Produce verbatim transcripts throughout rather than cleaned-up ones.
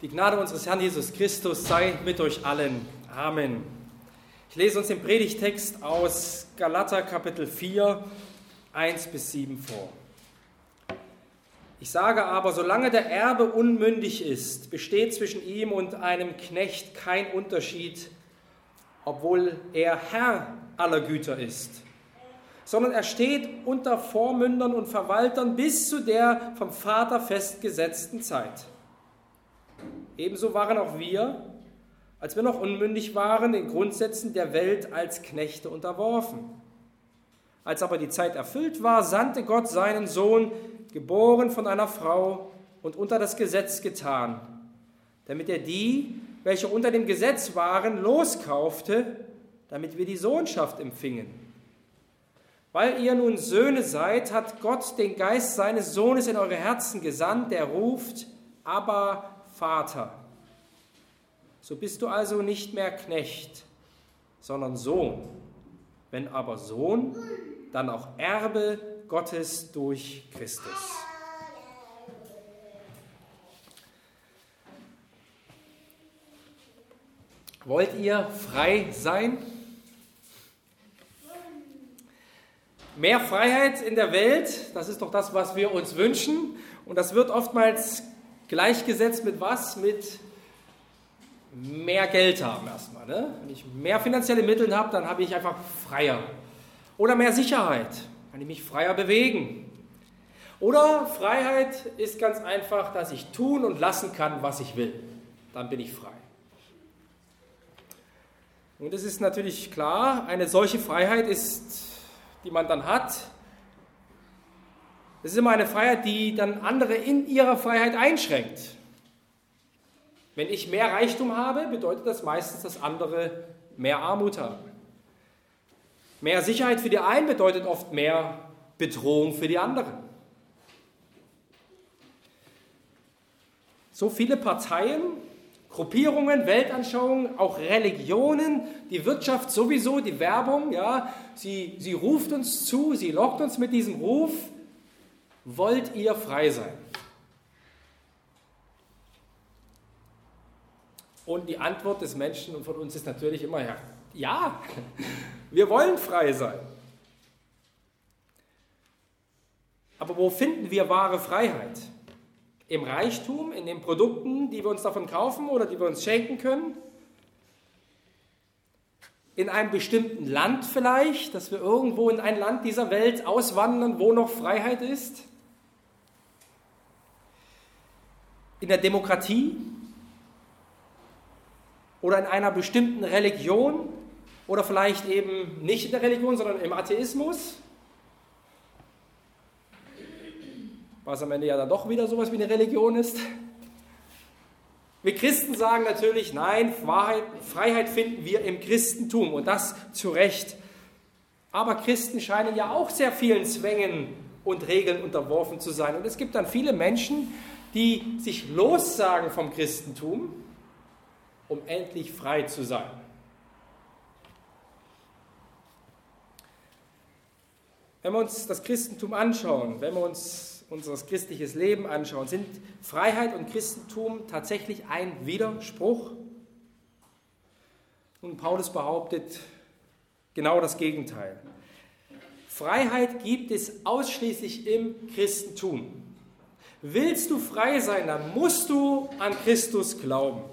Die Gnade unseres Herrn Jesus Christus sei mit euch allen. Amen. Ich lese uns den Predigtext aus Galater Kapitel vier, eins bis sieben vor. Ich sage aber, solange der Erbe unmündig ist, besteht zwischen ihm und einem Knecht kein Unterschied, obwohl er Herr aller Güter ist, sondern er steht unter Vormündern und Verwaltern bis zu der vom Vater festgesetzten Zeit. Ebenso waren auch wir, als wir noch unmündig waren, den Grundsätzen der Welt als Knechte unterworfen. Als aber die Zeit erfüllt war, sandte Gott seinen Sohn, geboren von einer Frau und unter das Gesetz getan, damit er die, welche unter dem Gesetz waren, loskaufte, damit wir die Sohnschaft empfingen. Weil ihr nun Söhne seid, hat Gott den Geist seines Sohnes in eure Herzen gesandt, der ruft, Abba, Vater. So bist du also nicht mehr Knecht, sondern Sohn. Wenn aber Sohn, dann auch Erbe Gottes durch Christus. Wollt ihr frei sein? Mehr Freiheit in der Welt, das ist doch das, was wir uns wünschen. Und das wird oftmals gleichgesetzt mit was? Mit mehr Geld haben erstmal. Ne? Wenn ich mehr finanzielle Mittel habe, dann habe ich einfach freier. Oder mehr Sicherheit, kann ich mich freier bewegen. Oder Freiheit ist ganz einfach, dass ich tun und lassen kann, was ich will. Dann bin ich frei. Und es ist natürlich klar, eine solche Freiheit ist, die man dann hat, das ist immer eine Freiheit, die dann andere in ihrer Freiheit einschränkt. Wenn ich mehr Reichtum habe, bedeutet das meistens, dass andere mehr Armut haben. Mehr Sicherheit für die einen bedeutet oft mehr Bedrohung für die anderen. So viele Parteien, Gruppierungen, Weltanschauungen, auch Religionen, die Wirtschaft sowieso, die Werbung, ja, sie, sie ruft uns zu, sie lockt uns mit diesem Ruf, wollt ihr frei sein? Und die Antwort des Menschen und von uns ist natürlich immer, ja, ja, wir wollen frei sein. Aber wo finden wir wahre Freiheit? Im Reichtum, in den Produkten, die wir uns davon kaufen oder die wir uns schenken können? In einem bestimmten Land vielleicht, dass wir irgendwo in ein Land dieser Welt auswandern, wo noch Freiheit ist? In der Demokratie? Oder in einer bestimmten Religion? Oder vielleicht eben nicht in der Religion, sondern im Atheismus? Was am Ende ja dann doch wieder sowas wie eine Religion ist. Wir Christen sagen natürlich, nein, Wahrheit, Freiheit finden wir im Christentum und das zu Recht. Aber Christen scheinen ja auch sehr vielen Zwängen und Regeln unterworfen zu sein. Und es gibt dann viele Menschen, die sich lossagen vom Christentum, um endlich frei zu sein. Wenn wir uns das Christentum anschauen, wenn wir uns unser christliches Leben anschauen, sind Freiheit und Christentum tatsächlich ein Widerspruch? Und Paulus behauptet genau das Gegenteil. Freiheit gibt es ausschließlich im Christentum. Willst du frei sein, dann musst du an Christus glauben.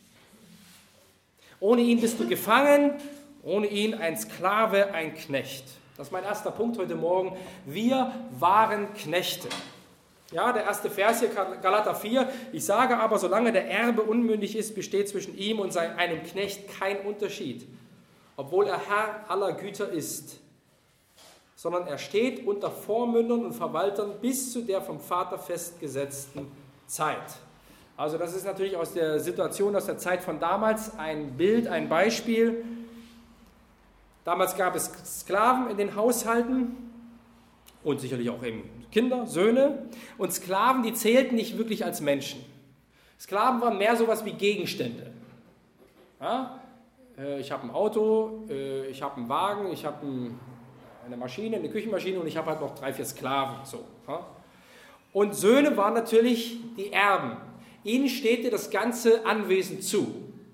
Ohne ihn bist du gefangen, ohne ihn ein Sklave, ein Knecht. Das ist mein erster Punkt heute Morgen. Wir waren Knechte. Ja, der erste Vers hier, Galater vier. Ich sage aber, solange der Erbe unmündig ist, besteht zwischen ihm und einem Knecht kein Unterschied, obwohl er Herr aller Güter ist, sondern er steht unter Vormündern und Verwaltern bis zu der vom Vater festgesetzten Zeit. Also das ist natürlich aus der Situation, aus der Zeit von damals ein Bild, ein Beispiel. Damals gab es Sklaven in den Haushalten und sicherlich auch eben Kinder, Söhne. Und Sklaven, die zählten nicht wirklich als Menschen. Sklaven waren mehr sowas wie Gegenstände. Ja? Ich habe ein Auto, ich habe einen Wagen, ich habe eine Maschine, eine Küchenmaschine und ich habe halt noch drei, vier Sklaven. So. Und Söhne waren natürlich die Erben. Ihnen steht dir das ganze Anwesen zu.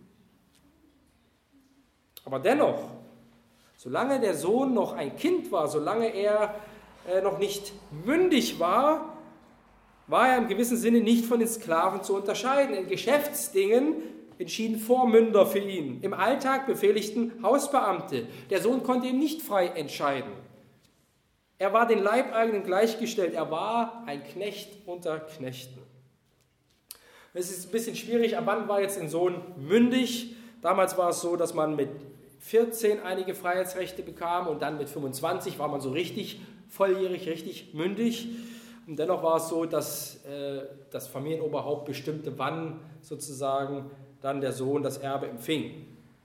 Aber dennoch, solange der Sohn noch ein Kind war, solange er äh, noch nicht mündig war, war er im gewissen Sinne nicht von den Sklaven zu unterscheiden. In Geschäftsdingen entschieden Vormünder für ihn. Im Alltag befehligten Hausbeamte. Der Sohn konnte ihm nicht frei entscheiden. Er war den Leibeigenen gleichgestellt. Er war ein Knecht unter Knechten. Es ist ein bisschen schwierig, ab wann war jetzt ein Sohn mündig? Damals war es so, dass man mit vierzehn einige Freiheitsrechte bekam und dann mit fünfundzwanzig war man so richtig volljährig, richtig mündig. Und dennoch war es so, dass äh, das Familienoberhaupt bestimmte, wann sozusagen dann der Sohn das Erbe empfing.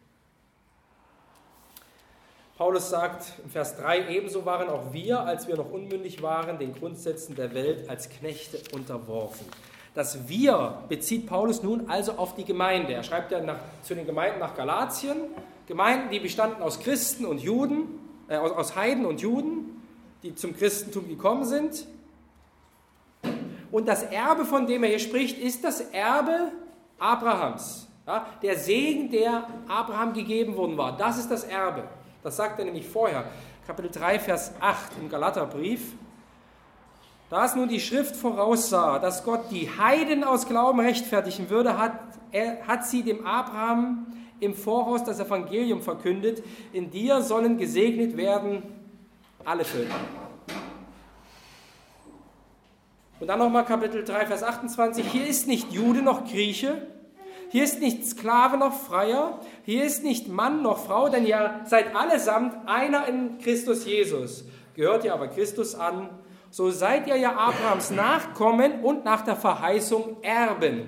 Paulus sagt in Vers drei, ebenso waren auch wir, als wir noch unmündig waren, den Grundsätzen der Welt als Knechte unterworfen. Das Wir bezieht Paulus nun also auf die Gemeinde. Er schreibt ja nach, zu den Gemeinden nach Galatien, Gemeinden, die bestanden aus Christen und Juden, äh, aus, aus Heiden und Juden, die zum Christentum gekommen sind. Und das Erbe, von dem er hier spricht, ist das Erbe Abrahams. Ja, der Segen, der Abraham gegeben worden war, das ist das Erbe. Das sagt er nämlich vorher, Kapitel drei, Vers acht im Galaterbrief. Da es nun die Schrift voraussah, dass Gott die Heiden aus Glauben rechtfertigen würde, hat, er, hat sie dem Abraham im Voraus das Evangelium verkündet. In dir sollen gesegnet werden alle Völker. Und dann nochmal Kapitel drei, Vers achtundzwanzig. Hier ist nicht Jude noch Grieche, hier ist nicht Sklave noch Freier, hier ist nicht Mann noch Frau, denn ihr seid allesamt einer in Christus Jesus. Gehört ihr aber Christus an, so seid ihr ja Abrahams Nachkommen und nach der Verheißung Erben.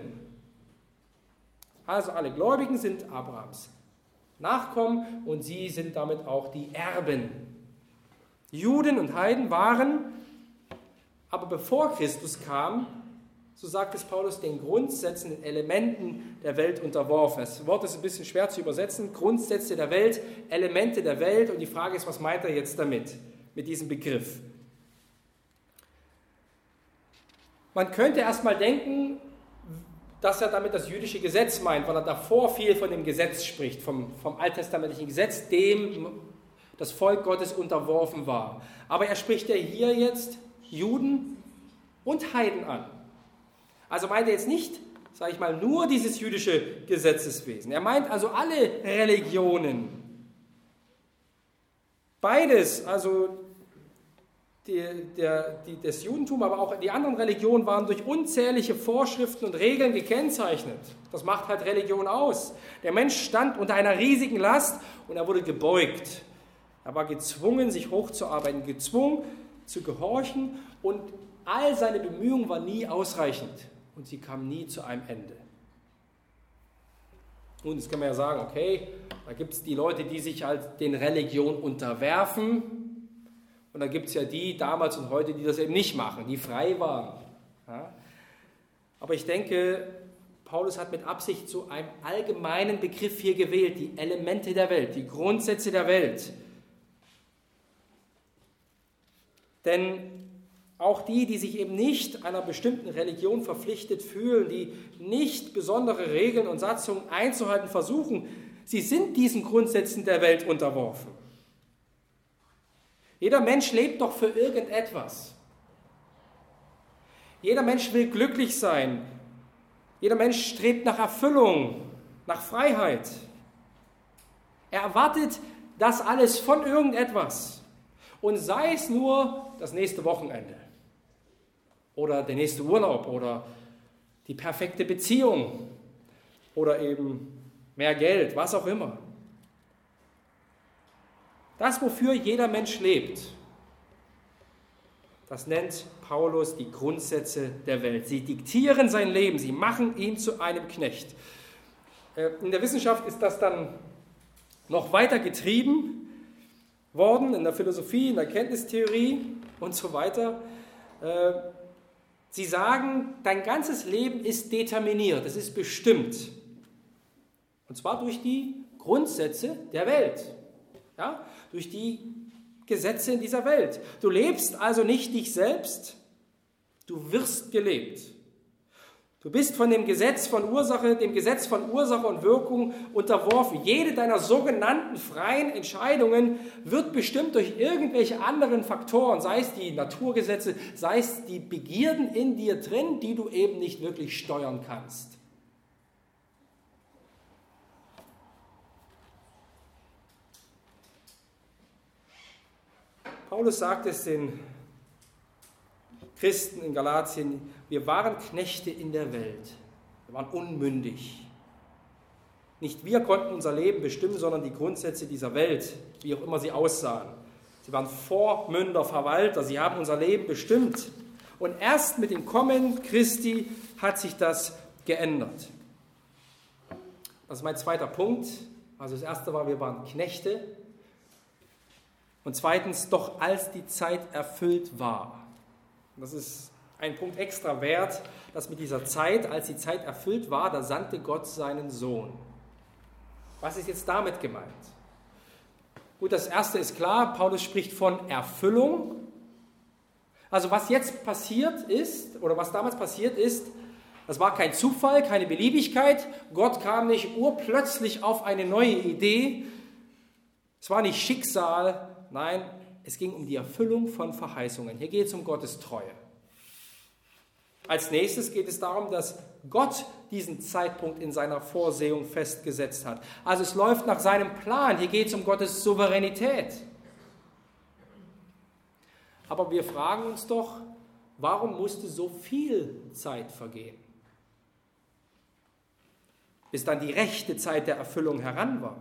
Also alle Gläubigen sind Abrahams Nachkommen und sie sind damit auch die Erben. Juden und Heiden waren, aber bevor Christus kam, so sagt es Paulus, den Grundsätzen, den Elementen der Welt unterworfen. Das Wort ist ein bisschen schwer zu übersetzen. Grundsätze der Welt, Elemente der Welt. Und die Frage ist, was meint er jetzt damit, mit diesem Begriff? Man könnte erstmal denken, dass er damit das jüdische Gesetz meint, weil er davor viel von dem Gesetz spricht, vom, vom alttestamentlichen Gesetz, dem das Volk Gottes unterworfen war. Aber er spricht ja hier jetzt Juden und Heiden an. Also meint er jetzt nicht, sage ich mal, nur dieses jüdische Gesetzeswesen. Er meint also alle Religionen. Beides, also die, der, die, das Judentum, aber auch die anderen Religionen waren durch unzählige Vorschriften und Regeln gekennzeichnet. Das macht halt Religion aus. Der Mensch stand unter einer riesigen Last und er wurde gebeugt. Er war gezwungen, sich hochzuarbeiten, gezwungen zu gehorchen und all seine Bemühungen waren nie ausreichend und sie kamen nie zu einem Ende. Nun, jetzt kann man ja sagen, okay, da gibt es die Leute, die sich halt den Religionen unterwerfen und da gibt es ja die damals und heute, die das eben nicht machen, die frei waren. Ja? Aber ich denke, Paulus hat mit Absicht so einen allgemeinen Begriff hier gewählt, die Elemente der Welt, die Grundsätze der Welt. Denn auch die, die sich eben nicht einer bestimmten Religion verpflichtet fühlen, die nicht besondere Regeln und Satzungen einzuhalten versuchen, sie sind diesen Grundsätzen der Welt unterworfen. Jeder Mensch lebt doch für irgendetwas. Jeder Mensch will glücklich sein. Jeder Mensch strebt nach Erfüllung, nach Freiheit. Er erwartet das alles von irgendetwas. Und sei es nur das nächste Wochenende oder der nächste Urlaub oder die perfekte Beziehung oder eben mehr Geld, was auch immer. Das, wofür jeder Mensch lebt, das nennt Paulus die Grundsätze der Welt. Sie diktieren sein Leben, sie machen ihn zu einem Knecht. In der Wissenschaft ist das dann noch weiter getrieben worden, in der Philosophie, in der Erkenntnistheorie und so weiter. Sie sagen, dein ganzes Leben ist determiniert, es ist bestimmt. Und zwar durch die Grundsätze der Welt, ja? Durch die Gesetze in dieser Welt. Du lebst also nicht dich selbst, du wirst gelebt. Du bist von dem Gesetz von Ursache, dem Gesetz von Ursache und Wirkung unterworfen. Jede deiner sogenannten freien Entscheidungen wird bestimmt durch irgendwelche anderen Faktoren, sei es die Naturgesetze, sei es die Begierden in dir drin, die du eben nicht wirklich steuern kannst. Paulus sagt es den Christen in Galatien, wir waren Knechte in der Welt, wir waren unmündig. Nicht wir konnten unser Leben bestimmen, sondern die Grundsätze dieser Welt, wie auch immer sie aussahen. Sie waren Vormünder, Verwalter, sie haben unser Leben bestimmt. Und erst mit dem Kommen Christi hat sich das geändert. Das ist mein zweiter Punkt. Also das erste war, wir waren Knechte. Und zweitens, doch als die Zeit erfüllt war. Das ist ein Punkt extra wert, dass mit dieser Zeit, als die Zeit erfüllt war, da sandte Gott seinen Sohn. Was ist jetzt damit gemeint? Gut, das erste ist klar, Paulus spricht von Erfüllung. Also was jetzt passiert ist, oder was damals passiert ist, das war kein Zufall, keine Beliebigkeit. Gott kam nicht urplötzlich auf eine neue Idee. Es war nicht Schicksal, nein, es ging um die Erfüllung von Verheißungen. Hier geht es um Gottes Treue. Als nächstes geht es darum, dass Gott diesen Zeitpunkt in seiner Vorsehung festgesetzt hat. Also es läuft nach seinem Plan. Hier geht es um Gottes Souveränität. Aber wir fragen uns doch, warum musste so viel Zeit vergehen, bis dann die rechte Zeit der Erfüllung heran war?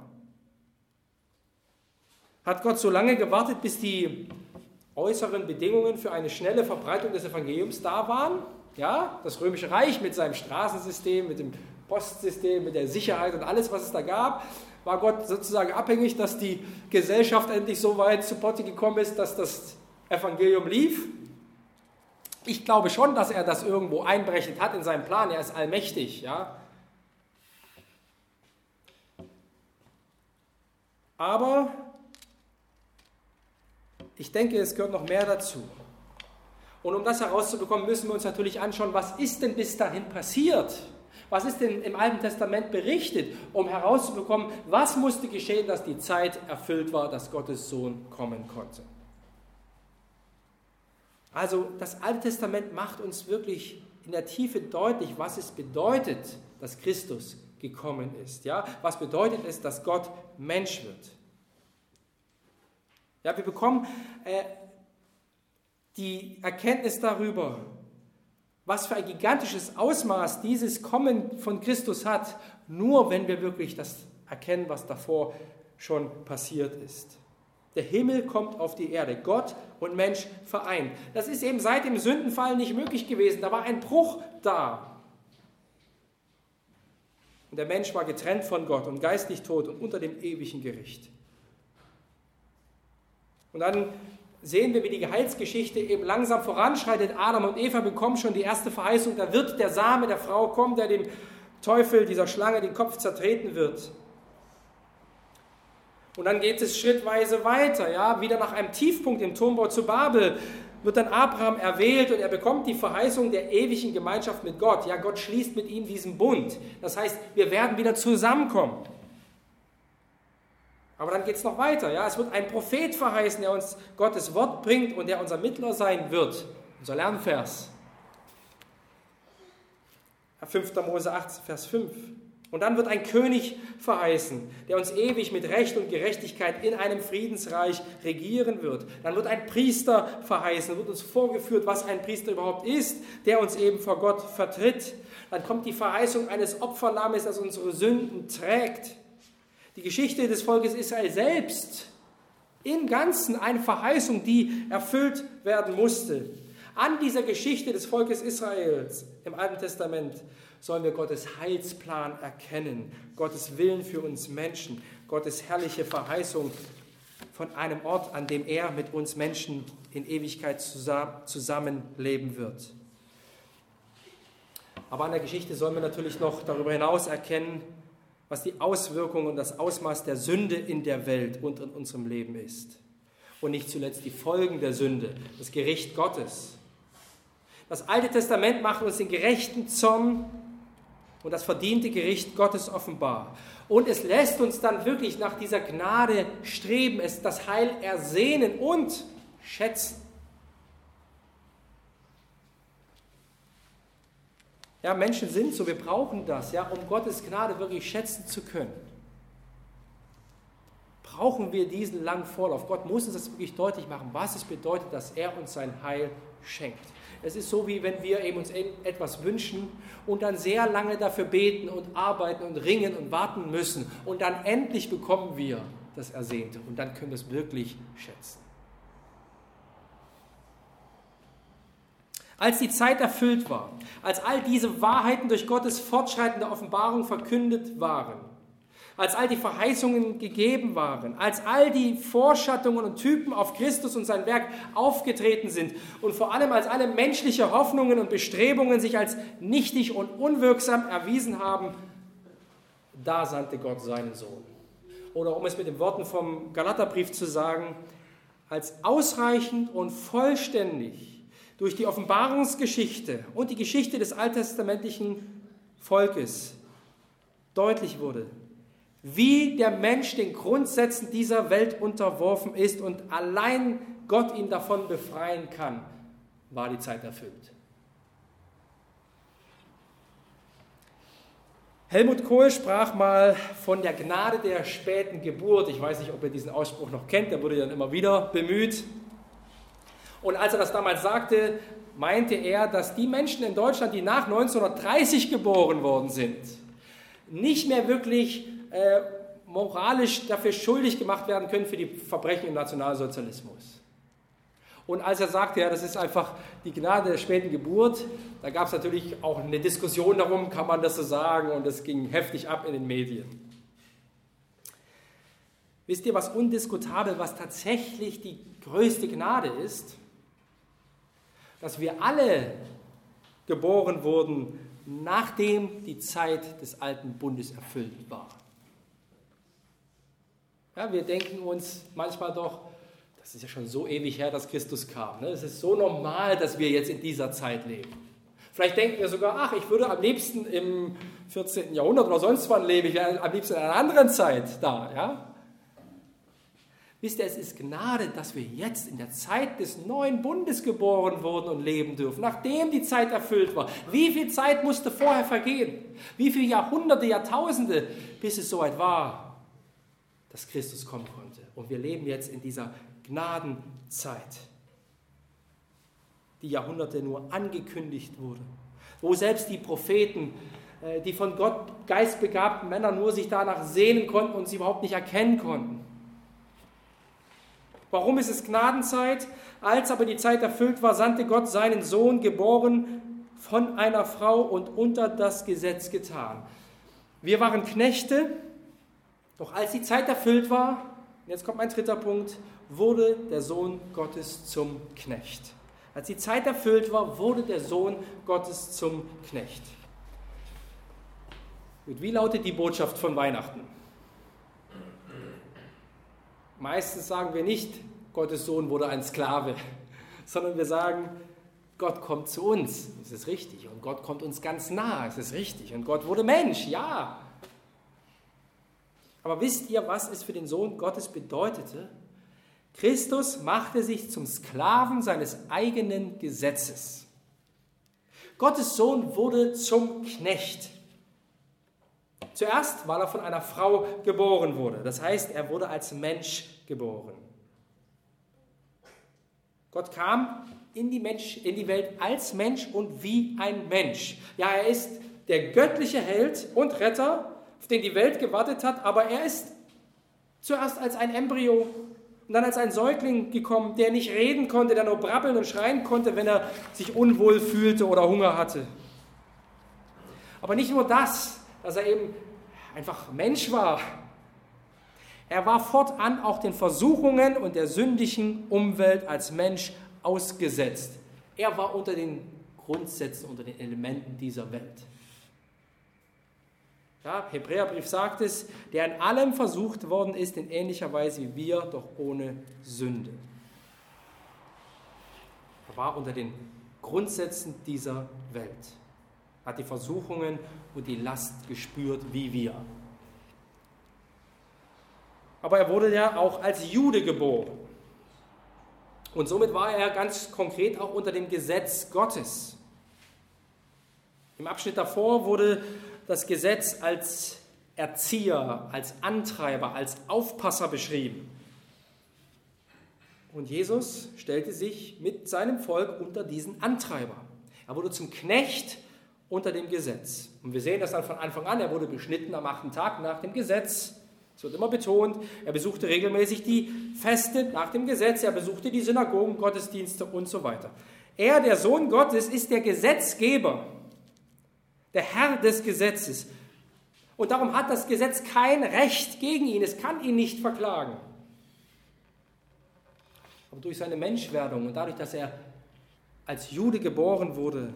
Hat Gott so lange gewartet, bis die äußeren Bedingungen für eine schnelle Verbreitung des Evangeliums da waren? Ja, das Römische Reich mit seinem Straßensystem, mit dem Postsystem, mit der Sicherheit und alles, was es da gab, war Gott sozusagen abhängig, dass die Gesellschaft endlich so weit zu Potte gekommen ist, dass das Evangelium lief. Ich glaube schon, dass er das irgendwo einberechnet hat in seinem Plan. Er ist allmächtig, ja. Aber ich denke, es gehört noch mehr dazu. Und um das herauszubekommen, müssen wir uns natürlich anschauen, was ist denn bis dahin passiert? Was ist denn im Alten Testament berichtet, um herauszubekommen, was musste geschehen, dass die Zeit erfüllt war, dass Gottes Sohn kommen konnte? Also das Alte Testament macht uns wirklich in der Tiefe deutlich, was es bedeutet, dass Christus gekommen ist. Ja? Was bedeutet es, dass Gott Mensch wird? Ja, wir bekommen äh, die Erkenntnis darüber, was für ein gigantisches Ausmaß dieses Kommen von Christus hat, nur wenn wir wirklich das erkennen, was davor schon passiert ist. Der Himmel kommt auf die Erde, Gott und Mensch vereint. Das ist eben seit dem Sündenfall nicht möglich gewesen, da war ein Bruch da. Und der Mensch war getrennt von Gott und geistlich tot und unter dem ewigen Gericht. Und dann sehen wir, wie die Heilsgeschichte eben langsam voranschreitet. Adam und Eva bekommen schon die erste Verheißung, da wird der Same der Frau kommen, der dem Teufel, dieser Schlange, den Kopf zertreten wird. Und dann geht es schrittweise weiter, ja, wieder nach einem Tiefpunkt im Turmbau zu Babel wird dann Abraham erwählt und er bekommt die Verheißung der ewigen Gemeinschaft mit Gott. Ja, Gott schließt mit ihm diesen Bund. Das heißt, wir werden wieder zusammenkommen. Aber dann geht es noch weiter. Ja? Es wird ein Prophet verheißen, der uns Gottes Wort bringt und der unser Mittler sein wird. Unser Lernvers. fünfter Mose acht, Vers fünf. Und dann wird ein König verheißen, der uns ewig mit Recht und Gerechtigkeit in einem Friedensreich regieren wird. Dann wird ein Priester verheißen, wird uns vorgeführt, was ein Priester überhaupt ist, der uns eben vor Gott vertritt. Dann kommt die Verheißung eines Opferlammes, das unsere Sünden trägt. Die Geschichte des Volkes Israel selbst, im Ganzen eine Verheißung, die erfüllt werden musste. An dieser Geschichte des Volkes Israels im Alten Testament sollen wir Gottes Heilsplan erkennen, Gottes Willen für uns Menschen, Gottes herrliche Verheißung von einem Ort, an dem er mit uns Menschen in Ewigkeit zusammenleben wird. Aber an der Geschichte sollen wir natürlich noch darüber hinaus erkennen, was die Auswirkungen und das Ausmaß der Sünde in der Welt und in unserem Leben ist. Und nicht zuletzt die Folgen der Sünde, das Gericht Gottes. Das Alte Testament macht uns den gerechten Zorn und das verdiente Gericht Gottes offenbar. Und es lässt uns dann wirklich nach dieser Gnade streben, es das Heil ersehnen und schätzen. Ja, Menschen sind so, wir brauchen das, ja, um Gottes Gnade wirklich schätzen zu können. Brauchen wir diesen langen Vorlauf. Gott muss uns das wirklich deutlich machen, was es bedeutet, dass er uns sein Heil schenkt. Es ist so, wie wenn wir eben uns etwas wünschen und dann sehr lange dafür beten und arbeiten und ringen und warten müssen. Und dann endlich bekommen wir das Ersehnte und dann können wir es wirklich schätzen. Als die Zeit erfüllt war, als all diese Wahrheiten durch Gottes fortschreitende Offenbarung verkündet waren, als all die Verheißungen gegeben waren, als all die Vorschattungen und Typen auf Christus und sein Werk aufgetreten sind und vor allem als alle menschliche Hoffnungen und Bestrebungen sich als nichtig und unwirksam erwiesen haben, da sandte Gott seinen Sohn. Oder um es mit den Worten vom Galaterbrief zu sagen, als ausreichend und vollständig durch die Offenbarungsgeschichte und die Geschichte des alttestamentlichen Volkes deutlich wurde, wie der Mensch den Grundsätzen dieser Welt unterworfen ist und allein Gott ihn davon befreien kann, war die Zeit erfüllt. Helmut Kohl sprach mal von der Gnade der späten Geburt. Ich weiß nicht, ob ihr diesen Ausspruch noch kennt, der wurde dann immer wieder bemüht. Und als er das damals sagte, meinte er, dass die Menschen in Deutschland, die nach neunzehnhundertdreißig geboren worden sind, nicht mehr wirklich äh, moralisch dafür schuldig gemacht werden können für die Verbrechen im Nationalsozialismus. Und als er sagte, ja, das ist einfach die Gnade der späten Geburt, da gab es natürlich auch eine Diskussion darum, kann man das so sagen, und das ging heftig ab in den Medien. Wisst ihr, was undiskutabel, was tatsächlich die größte Gnade ist? Dass wir alle geboren wurden, nachdem die Zeit des alten Bundes erfüllt war. Ja, wir denken uns manchmal doch, das ist ja schon so ewig her, dass Christus kam. Ne? Es ist so normal, dass wir jetzt in dieser Zeit leben. Vielleicht denken wir sogar, ach, ich würde am liebsten im vierzehnten Jahrhundert oder sonst wann leben, ich wäre am liebsten in einer anderen Zeit da. Ja? Wisst ihr, es ist Gnade, dass wir jetzt in der Zeit des neuen Bundes geboren wurden und leben dürfen, nachdem die Zeit erfüllt war. Wie viel Zeit musste vorher vergehen? Wie viele Jahrhunderte, Jahrtausende, bis es soweit war, dass Christus kommen konnte? Und wir leben jetzt in dieser Gnadenzeit, die Jahrhunderte nur angekündigt wurde, wo selbst die Propheten, die von Gott geistbegabten Männer nur sich danach sehnen konnten und sie überhaupt nicht erkennen konnten. Warum ist es Gnadenzeit? Als aber die Zeit erfüllt war, sandte Gott seinen Sohn, geboren von einer Frau und unter das Gesetz getan. Wir waren Knechte, doch als die Zeit erfüllt war, und jetzt kommt mein dritter Punkt, wurde der Sohn Gottes zum Knecht. Als die Zeit erfüllt war, wurde der Sohn Gottes zum Knecht. Und wie lautet die Botschaft von Weihnachten? Meistens sagen wir nicht, Gottes Sohn wurde ein Sklave, sondern wir sagen, Gott kommt zu uns, das ist richtig, und Gott kommt uns ganz nah, das ist richtig, und Gott wurde Mensch, ja. Aber wisst ihr, was es für den Sohn Gottes bedeutete? Christus machte sich zum Sklaven seines eigenen Gesetzes. Gottes Sohn wurde zum Knecht. Zuerst, weil er von einer Frau geboren wurde. Das heißt, er wurde als Mensch geboren. Gott kam in die, Mensch, in die Welt als Mensch und wie ein Mensch. Ja, er ist der göttliche Held und Retter, auf den die Welt gewartet hat, aber er ist zuerst als ein Embryo und dann als ein Säugling gekommen, der nicht reden konnte, der nur brabbeln und schreien konnte, wenn er sich unwohl fühlte oder Hunger hatte. Aber nicht nur das, dass er eben einfach Mensch war. Er war fortan auch den Versuchungen und der sündigen Umwelt als Mensch ausgesetzt. Er war unter den Grundsätzen, unter den Elementen dieser Welt. Ja, Hebräerbrief sagt es, der in allem versucht worden ist, in ähnlicher Weise wie wir, doch ohne Sünde. Er war unter den Grundsätzen dieser Welt. Er hat die Versuchungen und die Last gespürt wie wir. Aber er wurde ja auch als Jude geboren. Und somit war er ganz konkret auch unter dem Gesetz Gottes. Im Abschnitt davor wurde das Gesetz als Erzieher, als Antreiber, als Aufpasser beschrieben. Und Jesus stellte sich mit seinem Volk unter diesen Antreiber. Er wurde zum Knecht unter dem Gesetz. Und wir sehen das dann von Anfang an. Er wurde beschnitten am achten Tag nach dem Gesetz. Es wird immer betont. Er besuchte regelmäßig die Feste nach dem Gesetz. Er besuchte die Synagogen, Gottesdienste und so weiter. Er, der Sohn Gottes, ist der Gesetzgeber, der Herr des Gesetzes. Und darum hat das Gesetz kein Recht gegen ihn. Es kann ihn nicht verklagen. Aber durch seine Menschwerdung und dadurch, dass er als Jude geboren wurde,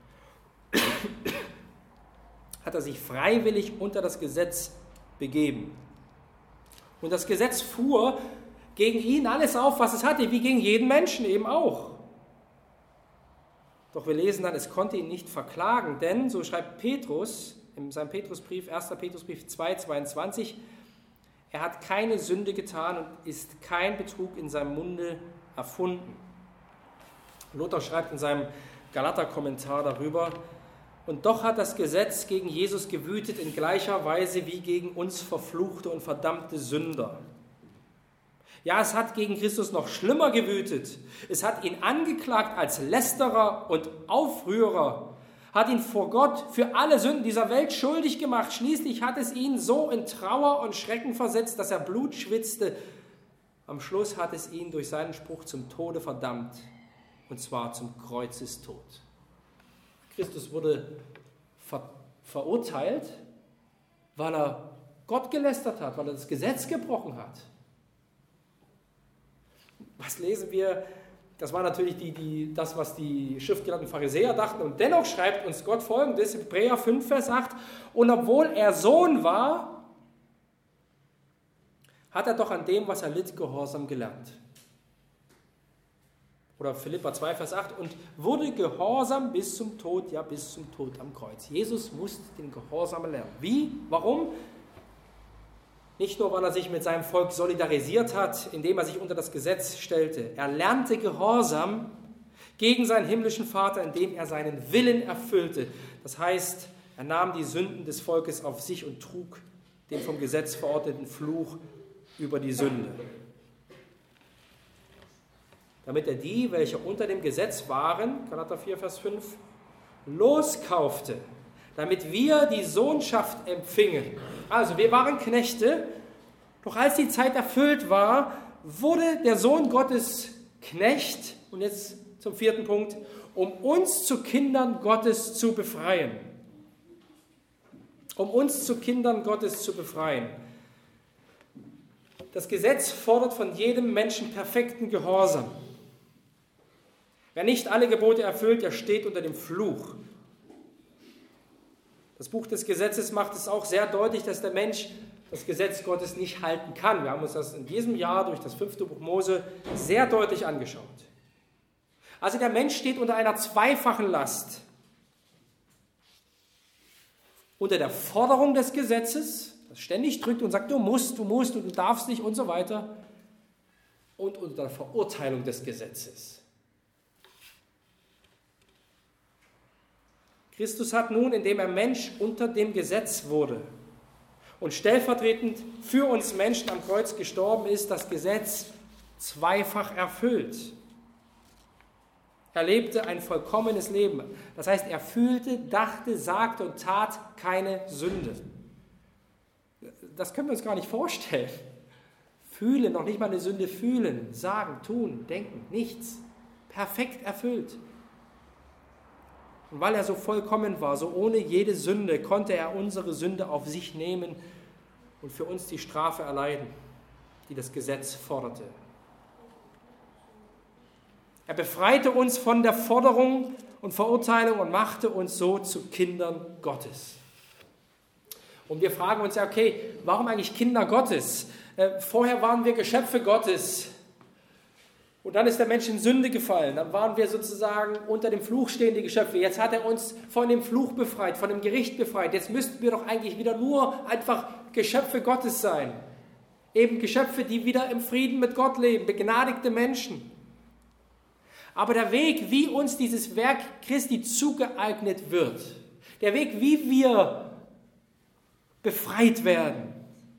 hat er sich freiwillig unter das Gesetz begeben. Und das Gesetz fuhr gegen ihn alles auf, was es hatte, wie gegen jeden Menschen eben auch. Doch wir lesen dann, es konnte ihn nicht verklagen, denn, so schreibt Petrus in seinem Petrusbrief, erster Petrusbrief zwei, zweiundzwanzig, er hat keine Sünde getan und ist kein Betrug in seinem Munde erfunden. Luther schreibt in seinem Galater-Kommentar darüber, und doch hat das Gesetz gegen Jesus gewütet in gleicher Weise wie gegen uns verfluchte und verdammte Sünder. Ja, es hat gegen Christus noch schlimmer gewütet. Es hat ihn angeklagt als Lästerer und Aufrührer, hat ihn vor Gott für alle Sünden dieser Welt schuldig gemacht. Schließlich hat es ihn so in Trauer und Schrecken versetzt, dass er Blut schwitzte. Am Schluss hat es ihn durch seinen Spruch zum Tode verdammt, und zwar zum Kreuzestod. Christus wurde ver- verurteilt, weil er Gott gelästert hat, weil er das Gesetz gebrochen hat. Was lesen wir? Das war natürlich die, die, das, was die schriftgelehrten Pharisäer dachten. Und dennoch schreibt uns Gott Folgendes, Hebräer fünf, Vers acht, und obwohl er Sohn war, hat er doch an dem, was er litt, Gehorsam gelernt. Oder Philipper zwei, Vers acht, und wurde gehorsam bis zum Tod, ja bis zum Tod am Kreuz. Jesus musste den Gehorsam lernen. Wie? Warum? Nicht nur, weil er sich mit seinem Volk solidarisiert hat, indem er sich unter das Gesetz stellte. Er lernte Gehorsam gegen seinen himmlischen Vater, indem er seinen Willen erfüllte. Das heißt, er nahm die Sünden des Volkes auf sich und trug den vom Gesetz verordneten Fluch über die Sünde. Damit er die, welche unter dem Gesetz waren, Galater vier, Vers fünf, loskaufte, damit wir die Sohnschaft empfingen. Also wir waren Knechte, doch als die Zeit erfüllt war, wurde der Sohn Gottes Knecht, und jetzt zum vierten Punkt, um uns zu Kindern Gottes zu befreien. Um uns zu Kindern Gottes zu befreien. Das Gesetz fordert von jedem Menschen perfekten Gehorsam. Wer nicht alle Gebote erfüllt, der steht unter dem Fluch. Das Buch des Gesetzes macht es auch sehr deutlich, dass der Mensch das Gesetz Gottes nicht halten kann. Wir haben uns das in diesem Jahr durch das fünfte Buch Mose sehr deutlich angeschaut. Also der Mensch steht unter einer zweifachen Last. Unter der Forderung des Gesetzes, das ständig drückt und sagt, du musst, du musst und du darfst nicht und so weiter. Und unter der Verurteilung des Gesetzes. Christus hat nun, indem er Mensch unter dem Gesetz wurde und stellvertretend für uns Menschen am Kreuz gestorben ist, das Gesetz zweifach erfüllt. Er lebte ein vollkommenes Leben. Das heißt, er fühlte, dachte, sagte und tat keine Sünde. Das können wir uns gar nicht vorstellen. Fühlen, noch nicht mal eine Sünde fühlen, sagen, tun, denken, nichts. Perfekt erfüllt. Und weil er so vollkommen war, so ohne jede Sünde, konnte er unsere Sünde auf sich nehmen und für uns die Strafe erleiden, die das Gesetz forderte. Er befreite uns von der Forderung und Verurteilung und machte uns so zu Kindern Gottes. Und wir fragen uns ja, okay, warum eigentlich Kinder Gottes? Äh, vorher waren wir Geschöpfe Gottes. Und dann ist der Mensch in Sünde gefallen. Dann waren wir sozusagen unter dem Fluch stehende Geschöpfe. Jetzt hat er uns von dem Fluch befreit, von dem Gericht befreit. Jetzt müssten wir doch eigentlich wieder nur einfach Geschöpfe Gottes sein. Eben Geschöpfe, die wieder im Frieden mit Gott leben, begnadigte Menschen. Aber der Weg, wie uns dieses Werk Christi zugeeignet wird, der Weg, wie wir befreit werden,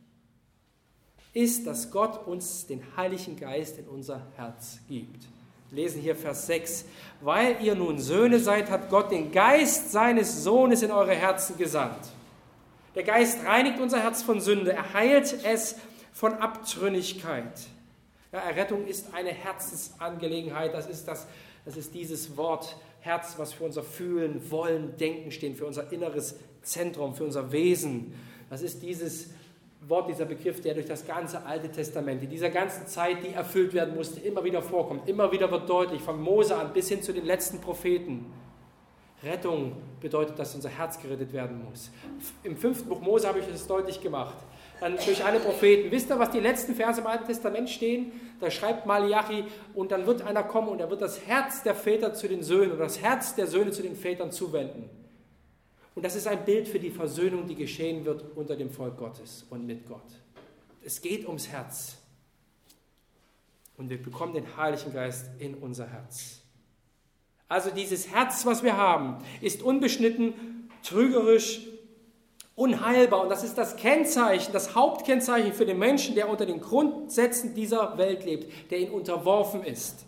ist, dass Gott uns den Heiligen Geist in unser Herz gibt. Wir lesen hier Vers sechs. Weil ihr nun Söhne seid, hat Gott den Geist seines Sohnes in eure Herzen gesandt. Der Geist reinigt unser Herz von Sünde, er heilt es von Abtrünnigkeit. Ja, Errettung ist eine Herzensangelegenheit, das ist, das, das ist dieses Wort Herz, was für unser Fühlen, Wollen, Denken steht, für unser inneres Zentrum, für unser Wesen. Das ist dieses Wort, dieser Begriff, der durch das ganze Alte Testament, in dieser ganzen Zeit, die erfüllt werden musste, immer wieder vorkommt. Immer wieder wird deutlich, von Mose an bis hin zu den letzten Propheten. Rettung bedeutet, dass unser Herz gerettet werden muss. Im fünften Buch Mose habe ich das deutlich gemacht. Dann durch alle Propheten. Wisst ihr, was die letzten Verse im Alten Testament stehen? Da schreibt Malachi, und dann wird einer kommen und er wird das Herz der Väter zu den Söhnen und das Herz der Söhne zu den Vätern zuwenden. Und das ist ein Bild für die Versöhnung, die geschehen wird unter dem Volk Gottes und mit Gott. Es geht ums Herz. Und wir bekommen den Heiligen Geist in unser Herz. Also dieses Herz, was wir haben, ist unbeschnitten, trügerisch, unheilbar. Und das ist das Kennzeichen, das Hauptkennzeichen für den Menschen, der unter den Grundsätzen dieser Welt lebt, der ihnen unterworfen ist.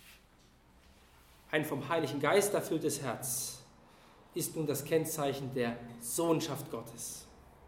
Ein vom Heiligen Geist erfülltes Herz ist nun das Kennzeichen der Sohnschaft Gottes.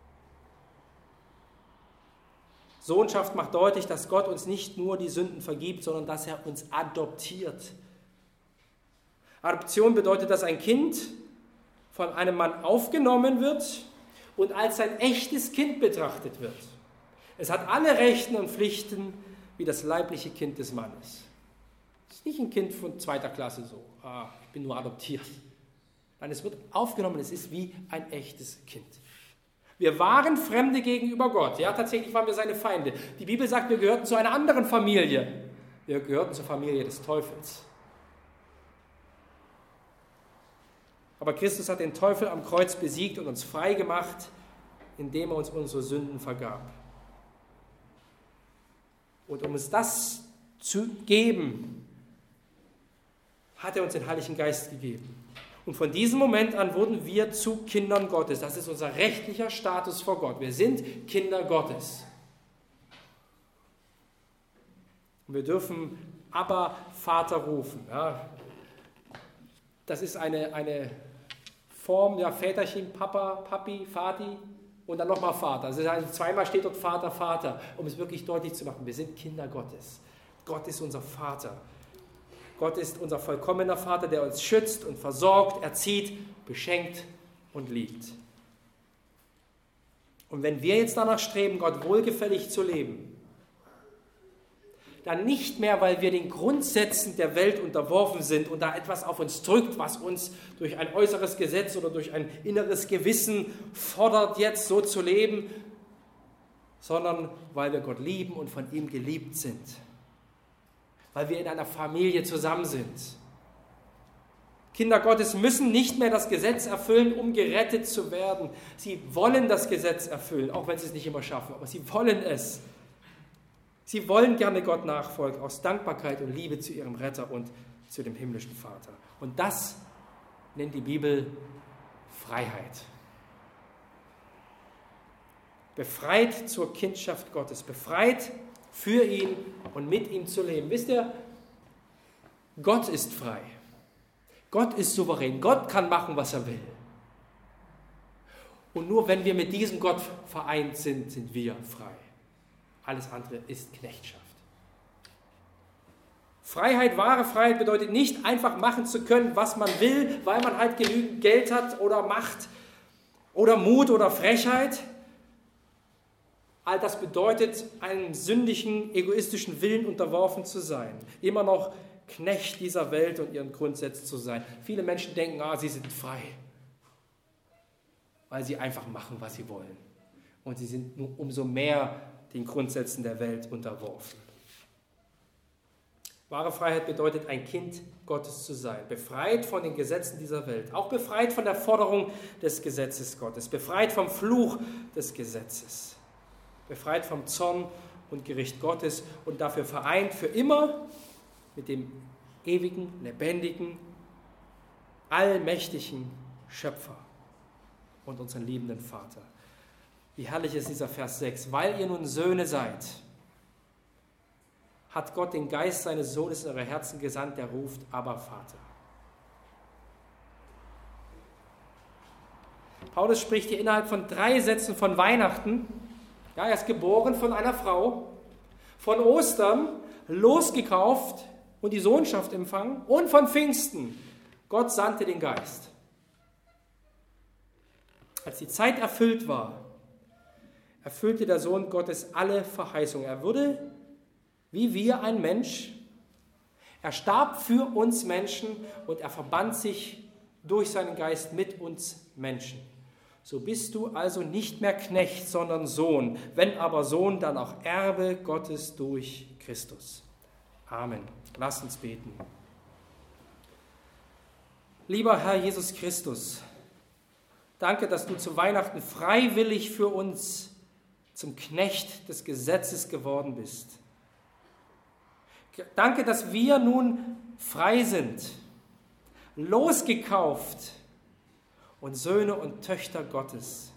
Sohnschaft macht deutlich, dass Gott uns nicht nur die Sünden vergibt, sondern dass er uns adoptiert. Adoption bedeutet, dass ein Kind von einem Mann aufgenommen wird und als sein echtes Kind betrachtet wird. Es hat alle Rechte und Pflichten wie das leibliche Kind des Mannes. Es ist nicht ein Kind von zweiter Klasse so, ah, ich bin nur adoptiert. Nein, es wird aufgenommen, es ist wie ein echtes Kind. Wir waren Fremde gegenüber Gott. Ja, tatsächlich waren wir seine Feinde. Die Bibel sagt, wir gehörten zu einer anderen Familie. Wir gehörten zur Familie des Teufels. Aber Christus hat den Teufel am Kreuz besiegt und uns frei gemacht, indem er uns unsere Sünden vergab. Und um uns das zu geben, hat er uns den Heiligen Geist gegeben. Und von diesem Moment an wurden wir zu Kindern Gottes. Das ist unser rechtlicher Status vor Gott. Wir sind Kinder Gottes. Und wir dürfen Abba, Vater rufen. Ja, das ist eine, eine Form, ja, Väterchen, Papa, Papi, Vati und dann nochmal Vater. Also zweimal steht dort Vater, Vater, um es wirklich deutlich zu machen. Wir sind Kinder Gottes. Gott ist unser Vater. Gott ist unser vollkommener Vater, der uns schützt und versorgt, erzieht, beschenkt und liebt. Und wenn wir jetzt danach streben, Gott wohlgefällig zu leben, dann nicht mehr, weil wir den Grundsätzen der Welt unterworfen sind und da etwas auf uns drückt, was uns durch ein äußeres Gesetz oder durch ein inneres Gewissen fordert, jetzt so zu leben, sondern weil wir Gott lieben und von ihm geliebt sind. Weil wir in einer Familie zusammen sind. Kinder Gottes müssen nicht mehr das Gesetz erfüllen, um gerettet zu werden. Sie wollen das Gesetz erfüllen, auch wenn sie es nicht immer schaffen, aber sie wollen es. Sie wollen gerne Gott nachfolgen, aus Dankbarkeit und Liebe zu ihrem Retter und zu dem himmlischen Vater. Und das nennt die Bibel Freiheit. Befreit zur Kindschaft Gottes, befreit für ihn und mit ihm zu leben. Wisst ihr, Gott ist frei. Gott ist souverän. Gott kann machen, was er will. Und nur wenn wir mit diesem Gott vereint sind, sind wir frei. Alles andere ist Knechtschaft. Freiheit, wahre Freiheit bedeutet nicht einfach machen zu können, was man will, weil man halt genügend Geld hat oder Macht oder Mut oder Frechheit. All das bedeutet, einem sündigen, egoistischen Willen unterworfen zu sein. Immer noch Knecht dieser Welt und ihren Grundsätzen zu sein. Viele Menschen denken, ah, sie sind frei, weil sie einfach machen, was sie wollen. Und sie sind nur umso mehr den Grundsätzen der Welt unterworfen. Wahre Freiheit bedeutet, ein Kind Gottes zu sein, befreit von den Gesetzen dieser Welt, auch befreit von der Forderung des Gesetzes Gottes, befreit vom Fluch des Gesetzes, befreit vom Zorn und Gericht Gottes und dafür vereint für immer mit dem ewigen, lebendigen, allmächtigen Schöpfer und unseren liebenden Vater. Wie herrlich ist dieser Vers sechs. Weil ihr nun Söhne seid, hat Gott den Geist seines Sohnes in eure Herzen gesandt, der ruft, aber Vater. Paulus spricht hier innerhalb von drei Sätzen von Weihnachten. Ja, er ist geboren von einer Frau, von Ostern losgekauft und die Sohnschaft empfangen und von Pfingsten. Gott sandte den Geist. Als die Zeit erfüllt war, erfüllte der Sohn Gottes alle Verheißungen. Er wurde wie wir ein Mensch. Er starb für uns Menschen und er verband sich durch seinen Geist mit uns Menschen. So bist du also nicht mehr Knecht, sondern Sohn. Wenn aber Sohn, dann auch Erbe Gottes durch Christus. Amen. Lass uns beten. Lieber Herr Jesus Christus, danke, dass du zu Weihnachten freiwillig für uns zum Knecht des Gesetzes geworden bist. Danke, dass wir nun frei sind, losgekauft und Söhne und Töchter Gottes.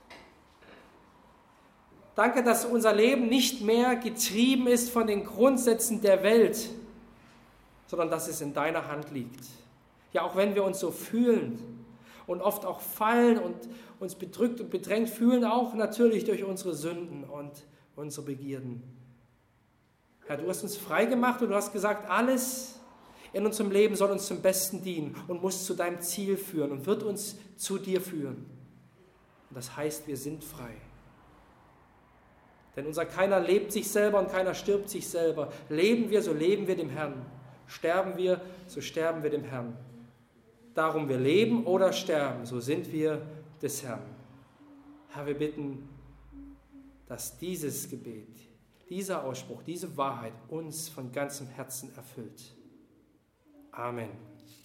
Danke, dass unser Leben nicht mehr getrieben ist von den Grundsätzen der Welt, sondern dass es in deiner Hand liegt. Ja, auch wenn wir uns so fühlen und oft auch fallen und uns bedrückt und bedrängt fühlen, auch natürlich durch unsere Sünden und unsere Begierden. Herr, du hast uns frei gemacht und du hast gesagt, alles in unserem Leben soll uns zum Besten dienen und muss zu deinem Ziel führen und wird uns zu dir führen. Und das heißt, wir sind frei. Denn unser keiner lebt sich selber und keiner stirbt sich selber. Leben wir, so leben wir dem Herrn. Sterben wir, so sterben wir dem Herrn. Darum wir leben oder sterben, so sind wir des Herrn. Herr, wir bitten, dass dieses Gebet, dieser Ausspruch, diese Wahrheit uns von ganzem Herzen erfüllt. Amen.